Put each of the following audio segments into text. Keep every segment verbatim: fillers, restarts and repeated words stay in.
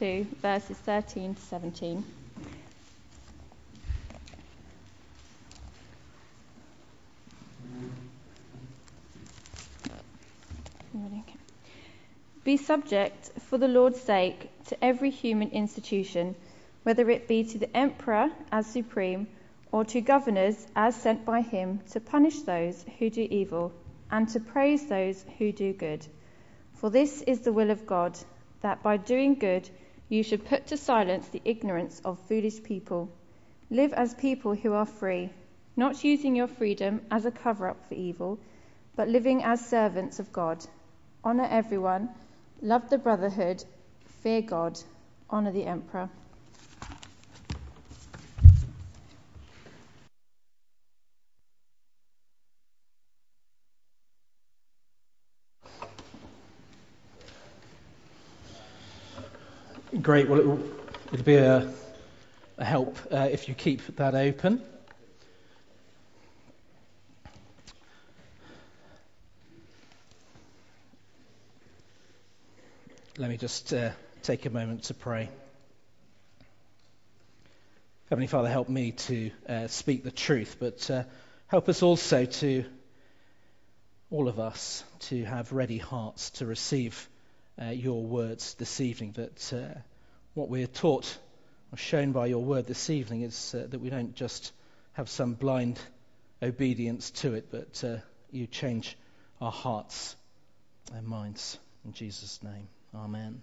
two, verses thirteen to seventeen. Be subject, for the Lord's sake, to every human institution, whether it be to the emperor as supreme, or to governors as sent by him to punish those who do evil, and to praise those who do good. For this is the will of God, that by doing good you should put to silence the ignorance of foolish people. Live as people who are free, not using your freedom as a cover-up for evil, but living as servants of God. Honour everyone, love the brotherhood, fear God, honour the emperor. Great. Well, it'll, it'll be a, a help uh, if you keep that open. Let me just uh, take a moment to pray. Heavenly Father, help me to uh, speak the truth, but uh, help us also to, all of us, to have ready hearts to receive uh, your words this evening, that uh, what we are taught or shown by your word this evening is uh, that we don't just have some blind obedience to it, but uh, you change our hearts and minds. In Jesus' name. Amen.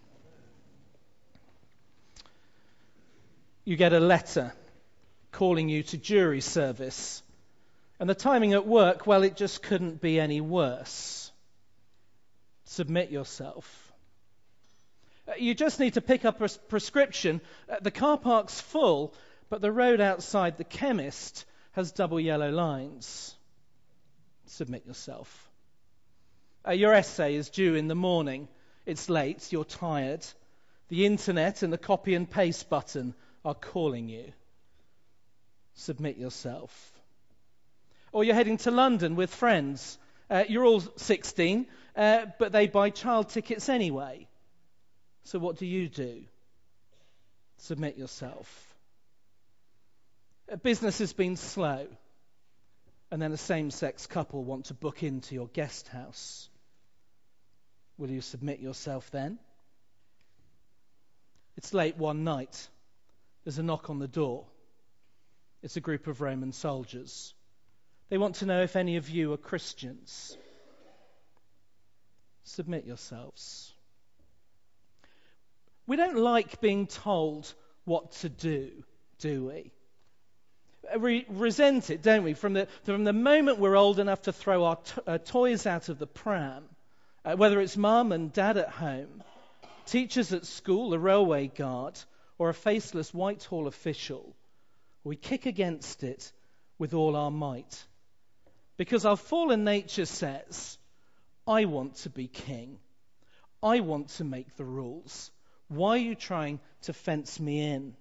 You get a letter calling you to jury service, and the timing at work, well, it just couldn't be any worse. Submit yourself. You just need to pick up a prescription. The car park's full, but the road outside the chemist has double yellow lines. Submit yourself. Uh, your essay is due in the morning. It's late, you're tired. The internet and the copy and paste button are calling you. Submit yourself. Or you're heading to London with friends. Uh, you're all sixteen, uh, but they buy child tickets anyway. So what do you do? Submit yourself. Uh, business has been slow, and then a same-sex couple want to book into your guest house. Will you submit yourself then? It's late one night. There's a knock on the door. It's a group of Roman soldiers. They want to know if any of you are Christians. Submit yourselves. We don't like being told what to do, do we? We resent it, don't we? From the, from the moment we're old enough to throw our to- uh, toys out of the pram, Uh, whether it's mum and dad at home, teachers at school, the railway guard, or a faceless Whitehall official, we kick against it with all our might. Because our fallen nature says, I want to be king. I want to make the rules. Why are you trying to fence me in?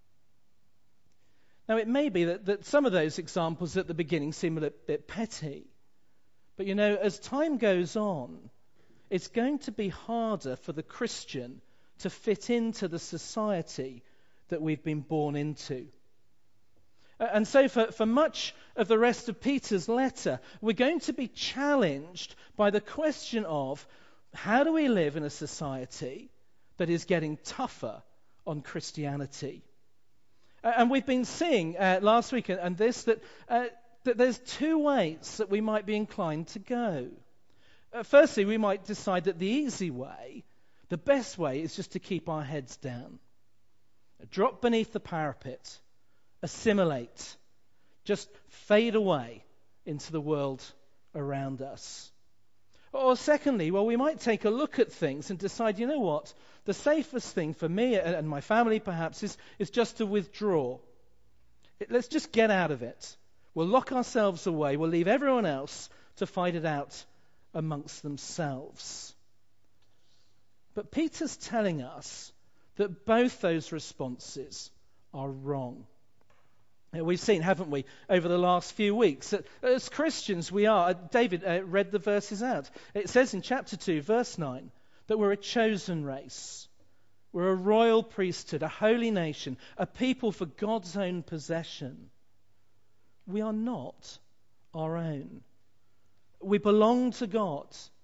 Now, it may be that, that some of those examples at the beginning seem a little bit petty. But, you know, as time goes on, it's going to be harder for the Christian to fit into the society that we've been born into. And so for, for much of the rest of Peter's letter, we're going to be challenged by the question of how do we live in a society that is getting tougher on Christianity? And we've been seeing uh, last week and this that, uh, that there's two ways that we might be inclined to go. Uh, firstly, we might decide that the easy way, the best way, is just to keep our heads down. Drop beneath the parapet. Assimilate. Just fade away into the world around us. Or secondly, well, we might take a look at things and decide, you know what, the safest thing for me and my family perhaps is, is just to withdraw. It, let's just get out of it. We'll lock ourselves away. We'll leave everyone else to fight it out amongst themselves. But Peter's telling us that both those responses are wrong. We've seen, haven't we, over the last few weeks, that as Christians we are, David uh, read the verses out. It says in chapter two, verse nine, that we're a chosen race. We're a royal priesthood, a holy nation, a people for God's own possession. We are not our own. We belong to God.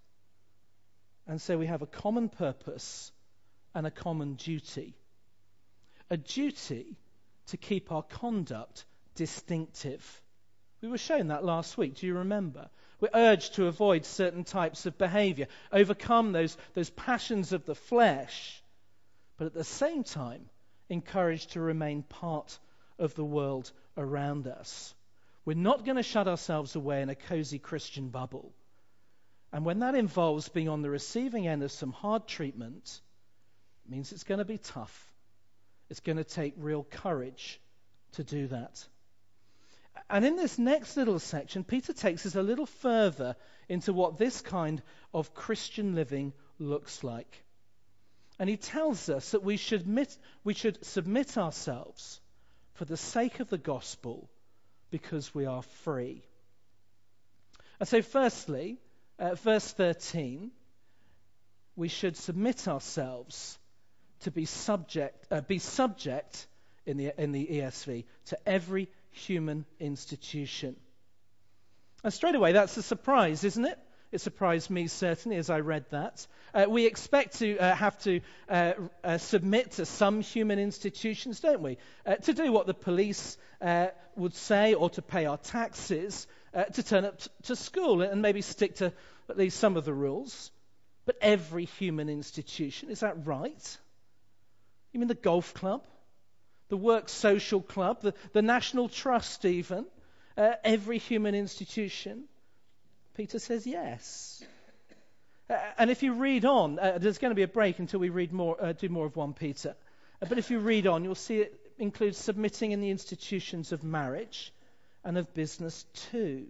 And so we have a common purpose and a common duty. A duty to keep our conduct distinctive. We were shown that last week. Do you remember? We're urged to avoid certain types of behavior, overcome those, those passions of the flesh, but at the same time encouraged to remain part of the world around us. We're not going to shut ourselves away in a cozy Christian bubble. And when that involves being on the receiving end of some hard treatment, it means it's going to be tough. It's going to take real courage to do that. And in this next little section, Peter takes us a little further into what this kind of Christian living looks like. And he tells us that we should, admit, we should submit ourselves for the sake of the gospel because we are free. And so firstly, uh, verse thirteen, we should submit ourselves to be subject, uh, be subject in the, in the E S V to every human institution. And straight away, that's a surprise, isn't it? It surprised me, certainly, as I read that. Uh, we expect to uh, have to uh, uh, submit to some human institutions, don't we? Uh, to do what the police uh, would say, or to pay our taxes, uh, to turn up t- to school and maybe stick to at least some of the rules. But every human institution, is that right? You mean the golf club? The work social club? The, the National Trust even? Uh, every human institution? Peter says yes. Uh, and if you read on, uh, there's going to be a break until we read more, uh, do more of First Peter. Uh, but if you read on, you'll see it includes submitting in the institutions of marriage and of business too.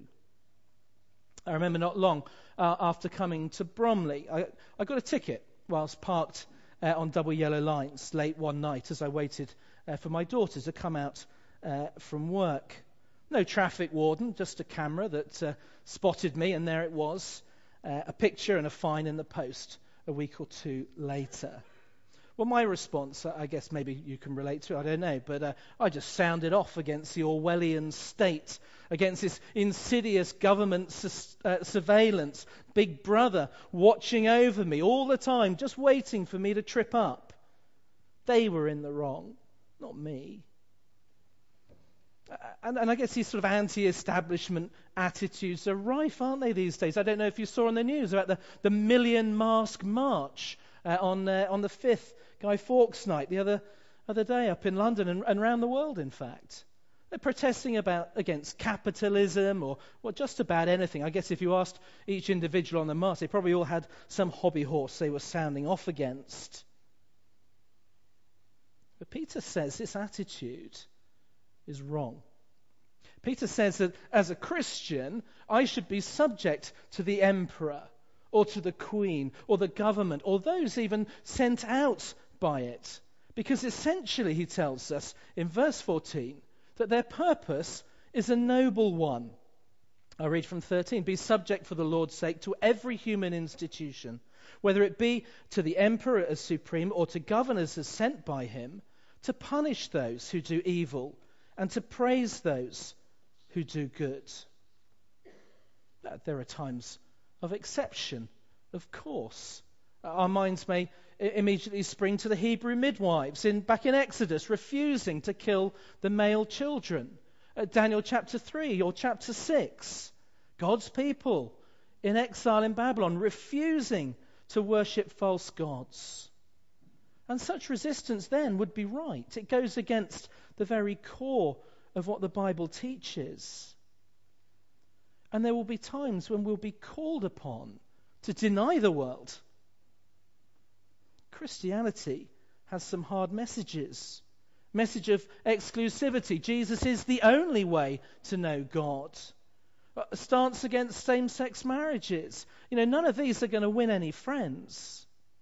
I remember not long uh, after coming to Bromley, I, I got a ticket whilst parked uh, on double yellow lines late one night as I waited uh, for my daughter to come out uh, from work. No traffic warden, just a camera that uh, spotted me, and there it was, uh, a picture and a fine in the post a week or two later. Well, my response, I guess maybe you can relate to, I don't know, but uh, I just sounded off against the Orwellian state, against this insidious government su- uh, surveillance, Big Brother watching over me all the time, just waiting for me to trip up. They were in the wrong, not me. And, and I guess these sort of anti-establishment attitudes are rife, aren't they, these days? I don't know if you saw on the news about the, the Million Mask March uh, on uh, on the fifth Guy Fawkes night the other other day up in London and, and around the world, in fact. They're protesting about against capitalism or well, just about anything. I guess if you asked each individual on the march, they probably all had some hobby horse they were sounding off against. But Peter says this attitude is wrong. Peter says that as a Christian, I should be subject to the emperor or to the queen or the government or those even sent out by it. Because essentially, he tells us in verse fourteen, that their purpose is a noble one. I read from thirteen, be subject for the Lord's sake to every human institution, whether it be to the emperor as supreme or to governors as sent by him, to punish those who do evil and to praise those who do good. There are times of exception, of course. Our minds may immediately spring to the Hebrew midwives in back in Exodus, refusing to kill the male children. At Daniel chapter three or chapter six, God's people in exile in Babylon, refusing to worship false gods. And such resistance then would be right. It goes against the very core of what the Bible teaches. And there will be times when we'll be called upon to deny the world. Christianity has some hard messages. Message of exclusivity. Jesus is the only way to know God. A stance against same-sex marriages. You know, none of these are going to win any friends.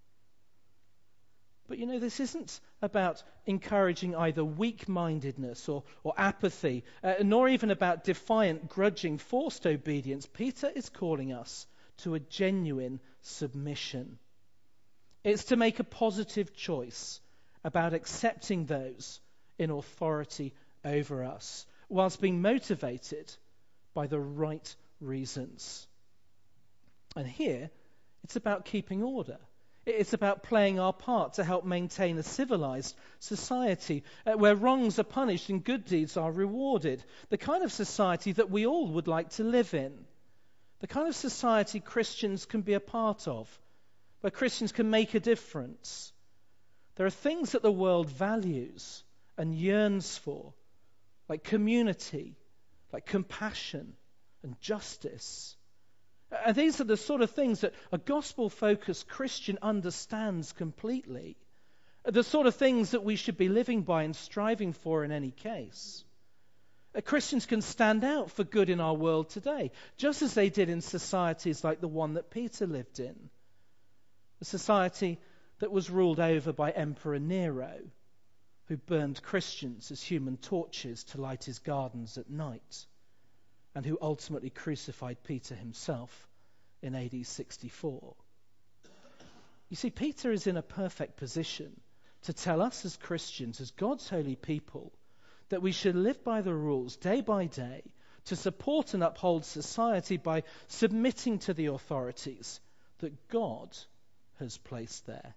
But, you know, this isn't about encouraging either weak-mindedness or, or apathy, uh, nor even about defiant, grudging, forced obedience. Peter is calling us to a genuine submission. It's to make a positive choice about accepting those in authority over us, whilst being motivated by the right reasons. And here, it's about keeping order. It's about playing our part to help maintain a civilized society uh, where wrongs are punished and good deeds are rewarded. The kind of society that we all would like to live in. The kind of society Christians can be a part of, where Christians can make a difference. There are things that the world values and yearns for, like community, like compassion and justice. And these are the sort of things that a gospel-focused Christian understands completely. The sort of things that we should be living by and striving for in any case. Christians can stand out for good in our world today, just as they did in societies like the one that Peter lived in. A society that was ruled over by Emperor Nero, who burned Christians as human torches to light his gardens at night, and who ultimately crucified Peter himself in A D sixty-four. You see, Peter is in a perfect position to tell us as Christians, as God's holy people, that we should live by the rules day by day to support and uphold society by submitting to the authorities that God has placed there.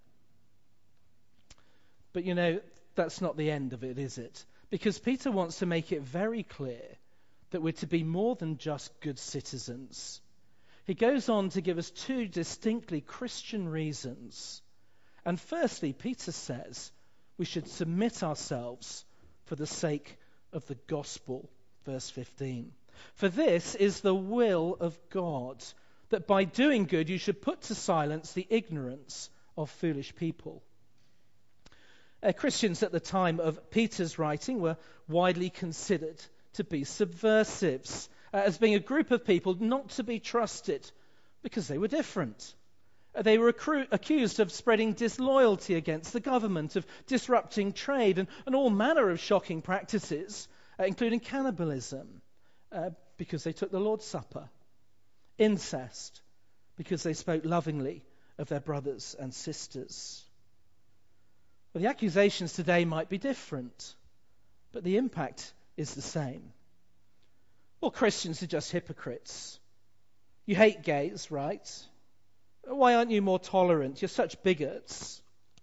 But you know, that's not the end of it, is it? Because Peter wants to make it very clear that we're to be more than just good citizens. He goes on to give us two distinctly Christian reasons. And firstly, Peter says we should submit ourselves for the sake of the gospel. Verse fifteen. For this is the will of God, that by doing good you should put to silence the ignorance of foolish people. Uh, Christians at the time of Peter's writing were widely considered to be subversives, uh, as being a group of people not to be trusted because they were different. Uh, they were accru- accused of spreading disloyalty against the government, of disrupting trade, and, and all manner of shocking practices, uh, including cannibalism, uh, because they took the Lord's Supper, incest, because they spoke lovingly of their brothers and sisters. Well, the accusations today might be different, but the impact is the same. Well, Christians are just hypocrites. You hate gays, right? Why aren't you more tolerant? You're such bigots.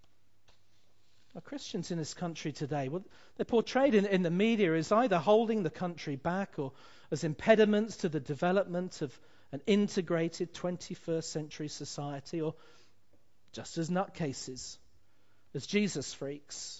Well, Christians in this country today, well, they're portrayed in, in the media as either holding the country back or as impediments to the development of an integrated twenty-first century society, or just as nutcases, as Jesus freaks.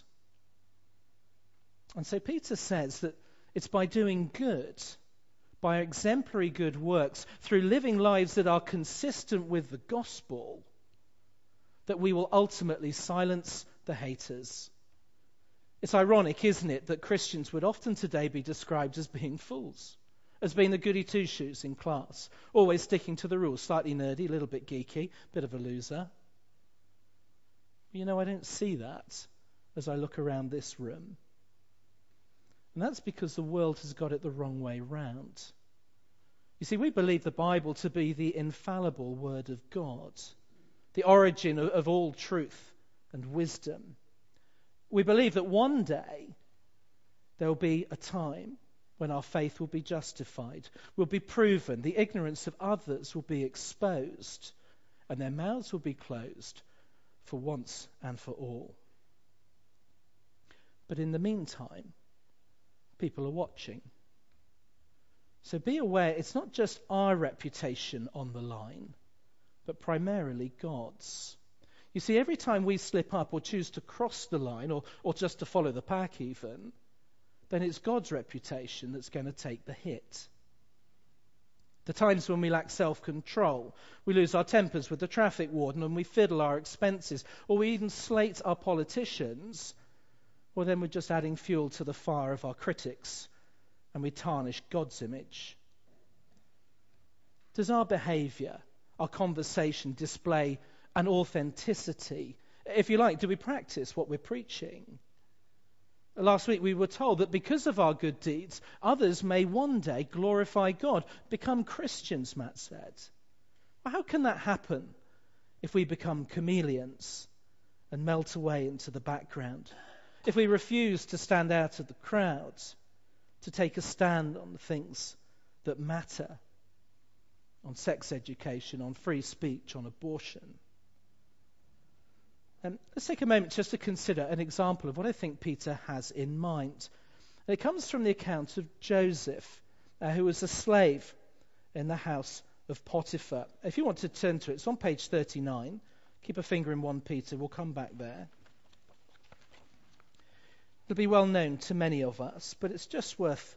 And so Peter says that it's by doing good, by exemplary good works, through living lives that are consistent with the gospel, that we will ultimately silence the haters. It's ironic, isn't it, that Christians would often today be described as being fools, as being the goody two-shoes in class, always sticking to the rules, slightly nerdy, a little bit geeky, bit of a loser. You know, I don't see that as I look around this room. And that's because the world has got it the wrong way round. You see, we believe the Bible to be the infallible Word of God, the origin of, of all truth and wisdom. We believe that one day there will be a time when our faith will be justified, will be proven, the ignorance of others will be exposed, and their mouths will be closed for once and for all. But in the meantime, people are watching. So be aware, it's not just our reputation on the line, but primarily God's. You see, every time we slip up or choose to cross the line, or, or just to follow the pack even, then it's God's reputation that's going to take the hit. The times when we lack self-control, we lose our tempers with the traffic warden and we fiddle our expenses, or we even slate our politicians, well, then we're just adding fuel to the fire of our critics, and we tarnish God's image. Does our behavior, our conversation display an authenticity? If you like, do we practice what we're preaching? Last week we were told that because of our good deeds, others may one day glorify God, become Christians, Matt said. Well, how can that happen if we become chameleons and melt away into the background. If we refuse to stand out of the crowds, to take a stand on the things that matter, on sex education, on free speech, on abortion. Um, let's take a moment just to consider an example of what I think Peter has in mind. And it comes from the account of Joseph, uh, who was a slave in the house of Potiphar. If you want to turn to it, it's on page thirty-nine. Keep a finger in First Peter, we'll come back there. It'll be well known to many of us, but it's just worth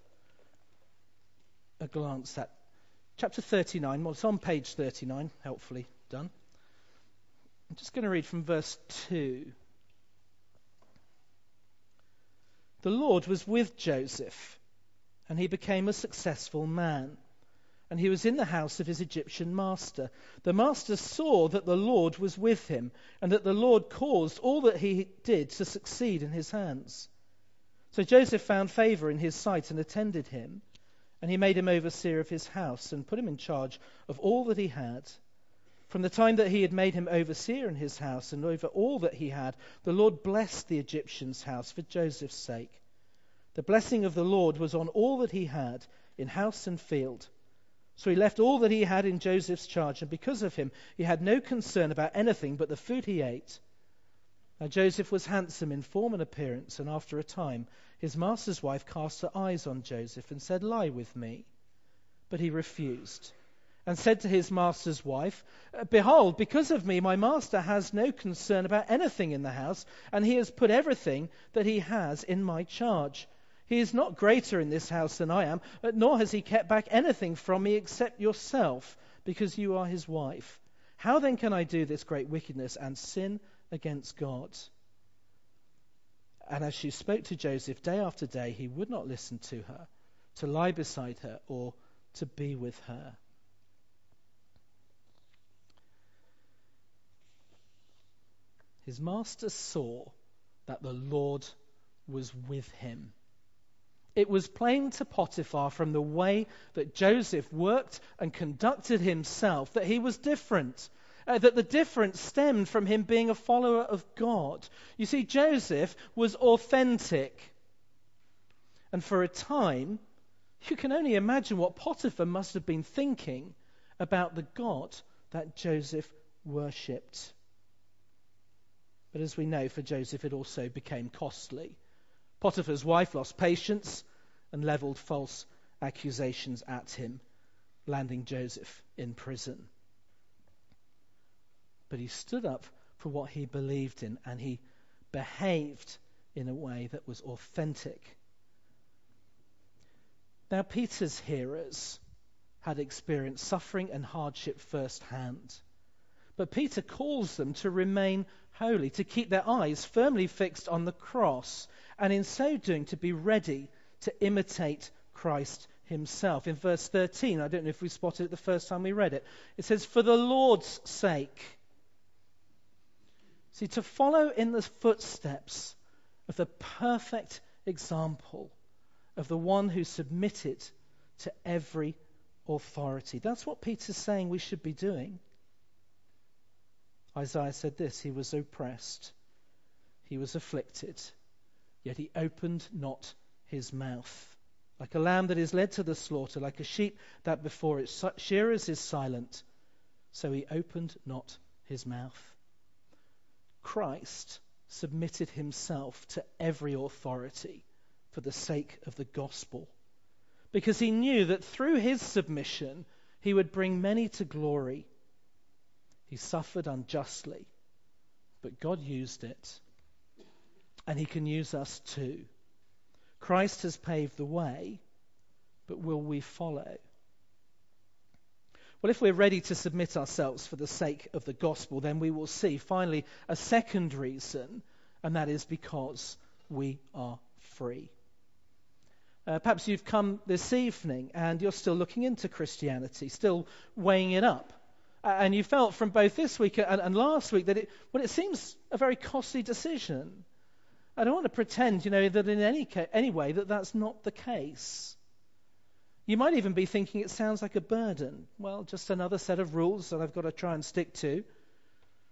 a glance at. Chapter thirty-nine, well, it's on page thirty-nine, helpfully done. I'm just going to read from verse two. The Lord was with Joseph, and he became a successful man, and he was in the house of his Egyptian master. The master saw that the Lord was with him, and that the Lord caused all that he did to succeed in his hands. So Joseph found favor in his sight and attended him, and he made him overseer of his house and put him in charge of all that he had. From the time that he had made him overseer in his house and over all that he had, the Lord blessed the Egyptian's house for Joseph's sake. The blessing of the Lord was on all that he had, in house and field. So he left all that he had in Joseph's charge, and because of him he had no concern about anything but the food he ate. Now Joseph was handsome in form and appearance, and after a time his master's wife cast her eyes on Joseph and said, "Lie with me." But he refused, and said to his master's wife, "Behold, because of me my master has no concern about anything in the house, and he has put everything that he has in my charge. He is not greater in this house than I am, nor has he kept back anything from me except yourself, because you are his wife. How then can I do this great wickedness and sin against God?" And as she spoke to Joseph day after day, he would not listen to her, to lie beside her, or to be with her. His master saw that the Lord was with him. It was plain to Potiphar from the way that Joseph worked and conducted himself that he was different, uh, that the difference stemmed from him being a follower of God. You see, Joseph was authentic. And for a time, you can only imagine what Potiphar must have been thinking about the God that Joseph worshipped. But as we know, for Joseph it also became costly. Potiphar's wife lost patience and leveled false accusations at him, landing Joseph in prison. But he stood up for what he believed in, and he behaved in a way that was authentic. Now, Peter's hearers had experienced suffering and hardship firsthand. But Peter calls them to remain holy, to keep their eyes firmly fixed on the cross, and in so doing to be ready to imitate Christ himself. In verse thirteen, I don't know if we spotted it the first time we read it, it says, "For the Lord's sake." See, to follow in the footsteps of the perfect example of the one who submitted to every authority. That's what Peter's saying we should be doing. Isaiah said this, "He was oppressed, he was afflicted, yet he opened not his mouth. Like a lamb that is led to the slaughter, like a sheep that before its shearers is silent, so he opened not his mouth." Christ submitted himself to every authority for the sake of the gospel, because he knew that through his submission he would bring many to glory. He suffered unjustly, but God used it, and he can use us too. Christ has paved the way, but will we follow? Well, if we're ready to submit ourselves for the sake of the gospel, then we will see finally a second reason, and that is because we are free. Uh, perhaps you've come this evening and you're still looking into Christianity, still weighing it up. Uh, and you felt from both this week and, and last week that it, well, it seems a very costly decision. I don't want to pretend, you know, that in any ca- any way that that's not the case. You might even be thinking it sounds like a burden. Well, just another set of rules that I've got to try and stick to.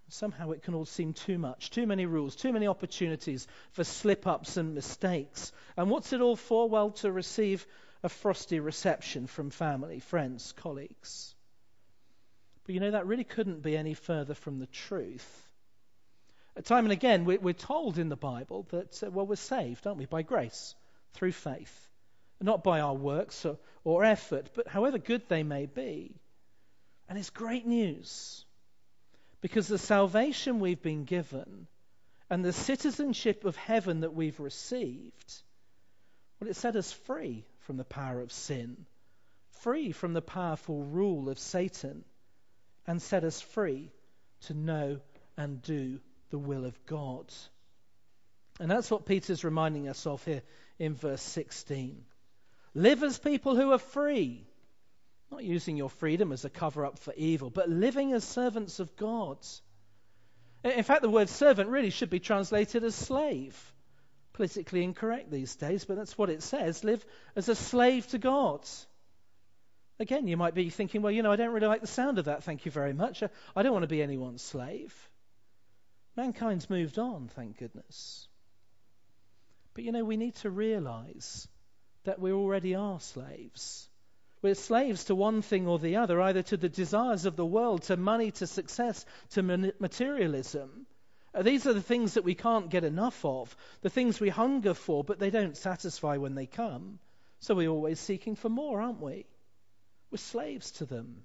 Somehow it can all seem too much, too many rules, too many opportunities for slip-ups and mistakes. And what's it all for? Well, to receive a frosty reception from family, friends, colleagues. But you know, that really couldn't be any further from the truth. Time and again, we're told in the Bible that, uh, well, we're saved, aren't we, by grace, through faith. Not by our works or, or effort, but however good they may be. And it's great news, because the salvation we've been given and the citizenship of heaven that we've received, well, it set us free from the power of sin, free from the powerful rule of Satan, and set us free to know and do the will of God. And that's what Peter's reminding us of here in verse sixteen. Live as people who are free, not using your freedom as a cover-up for evil, but living as servants of God. In fact, the word servant really should be translated as slave. Politically incorrect these days, but that's what it says. Live as a slave to God. Again, you might be thinking, well, you know, I don't really like the sound of that, thank you very much. I don't want to be anyone's slave. Mankind's moved on, thank goodness. But, you know, we need to realize that we already are slaves. We're slaves to one thing or the other, either to the desires of the world, to money, to success, to materialism. Uh, these are the things that we can't get enough of, the things we hunger for, but they don't satisfy when they come. So we're always seeking for more, aren't we? We're slaves to them.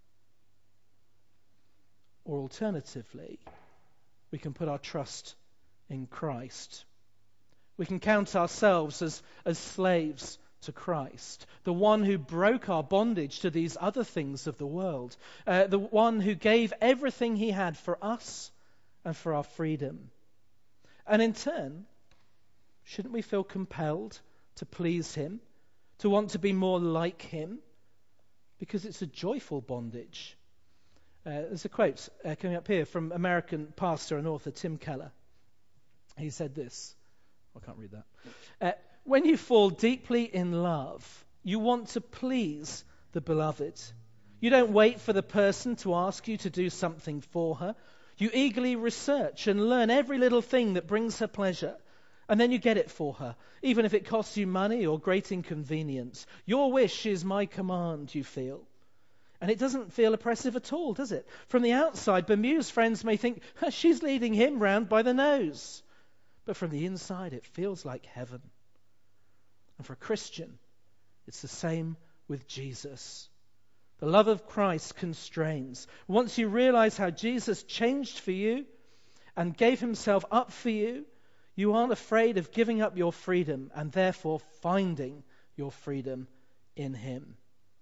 Or alternatively, we can put our trust in Christ. We can count ourselves as, as slaves to Christ, the one who broke our bondage to these other things of the world, uh, the one who gave everything he had for us and for our freedom. And in turn, shouldn't we feel compelled to please him, to want to be more like him? Because it's a joyful bondage. Uh, there's a quote uh, coming up here from American pastor and author Tim Keller. He said this. I can't read that. Uh, when you fall deeply in love, you want to please the beloved. You don't wait for the person to ask you to do something for her. You eagerly research and learn every little thing that brings her pleasure, and then you get it for her, even if it costs you money or great inconvenience. Your wish is my command, you feel. And it doesn't feel oppressive at all, does it? From the outside, bemused friends may think, she's leading him round by the nose. But from the inside, it feels like heaven. And for a Christian, it's the same with Jesus. The love of Christ constrains. Once you realize how Jesus changed for you and gave himself up for you, you aren't afraid of giving up your freedom and therefore finding your freedom in him.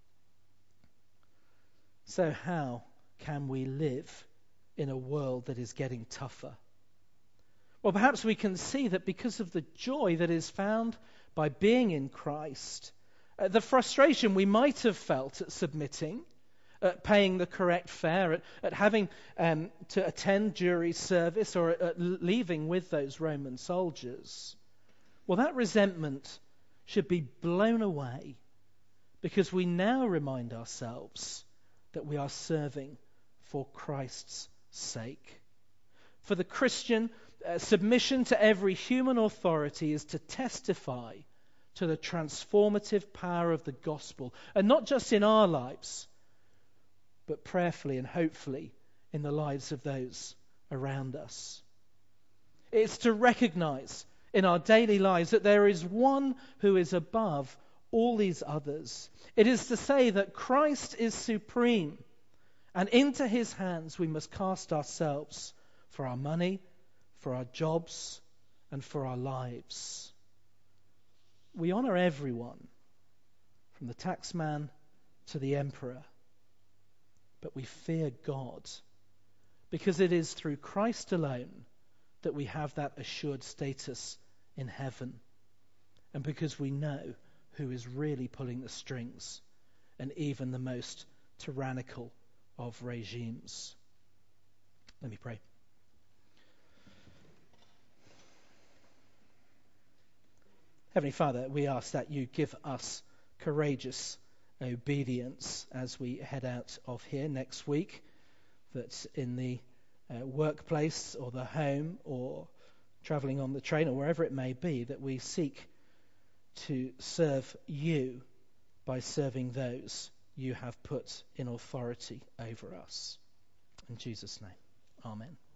So how can we live in a world that is getting tougher? Well, perhaps we can see that because of the joy that is found by being in Christ, uh, the frustration we might have felt at submitting, at paying the correct fare, at, at having um, to attend jury service, or at, at leaving with those Roman soldiers, well, that resentment should be blown away, because we now remind ourselves that we are serving for Christ's sake. For the Christian, uh, submission to every human authority is to testify to the transformative power of the gospel, and not just in our lives, but prayerfully and hopefully in the lives of those around us. It's to recognize in our daily lives that there is one who is above all these others. It is to say that Christ is supreme, and into his hands we must cast ourselves for our money, for our jobs, and for our lives. We honor everyone, from the taxman to the emperor, but we fear God, because it is through Christ alone that we have that assured status in heaven, and because we know who is really pulling the strings, and even the most tyrannical of regimes. Let me pray. Heavenly Father, we ask that you give us courageous obedience as we head out of here next week, that in the uh, workplace or the home or travelling on the train or wherever it may be, that we seek to serve you by serving those you have put in authority over us. In Jesus' name, amen.